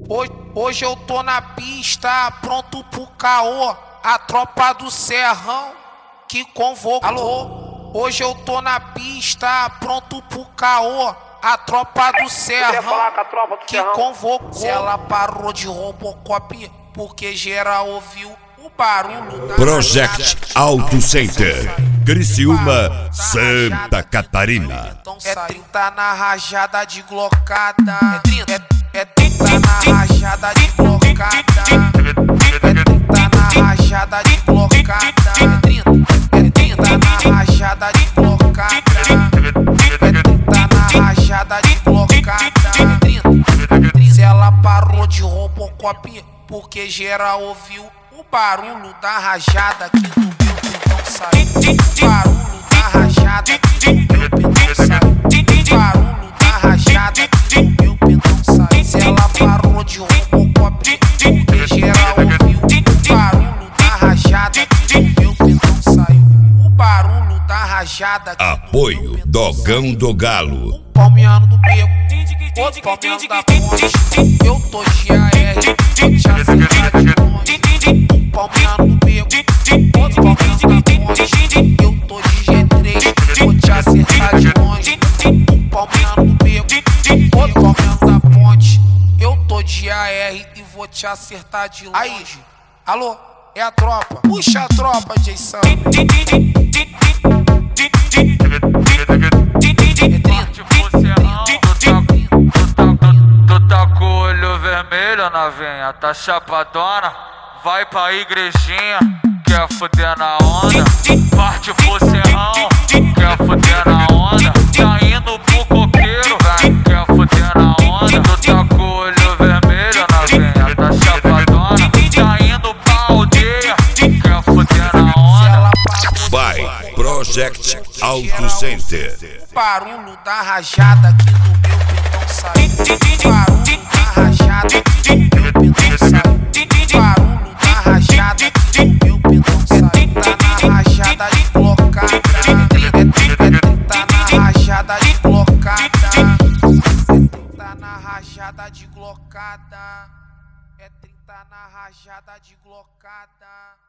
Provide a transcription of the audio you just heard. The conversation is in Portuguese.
Hoje eu tô na pista, pronto pro caô. A tropa do Serrão que convocou. Alô? Hoje eu tô na pista, pronto pro caô. A tropa do Serrão que convocou. Se ela parou de Robocop, porque geral ouviu o barulho da Project Auto Center, Criciúma, Santa Catarina. É 30 na rajada de glocada. É 30 na rajada de glocada. É 30 na rajada de glocada. É 30 na rajada de glocada. É 30 na rajada de glocada. Se ela parou de Robocop, porque geral ouviu o barulho da rajada que do meu pentão saiu. O barulho da rajada que do meu pentão saiu. O barulho da rajada que do meu pentão saiu. Se ela parou de Robocop, porque geral ouviu o barulho da rajada que do meu pentão saiu. O barulho da rajada que Apoio Dogão do Galo. Palmeando do beco, outro palmeando da ponte. Eu tô de AR, te acertar de longe. Palmeando do beco, outro palmeando da ponte. Eu tô de G3, vou te acertar de longe. Palmeando do beco, outro palmeando da ponte. Eu tô de AR e vou te acertar de longe. Aí, alô, é a tropa, puxa a tropa, Jason. Na venha, tá chapadona, vai pra igrejinha, quer fuder na onda, parte pro serrão, quer fuder na onda, tá indo pro coqueiro, quer fuder na onda, tu tá com o olho vermelho na venha, tá chapadona, tá indo pra aldeia, quer fuder na onda. Vai, Project Auto Center. Barulho da rajada que do meu pentão saiu. Barulho da rajada que do meu pentão saiu. Barulho da rajada que do meu pentão saiu. Tá na rajada de glocada. Tá na rajada de glocada. Tá na rajada de glocada. É 30 na rajada de glocada.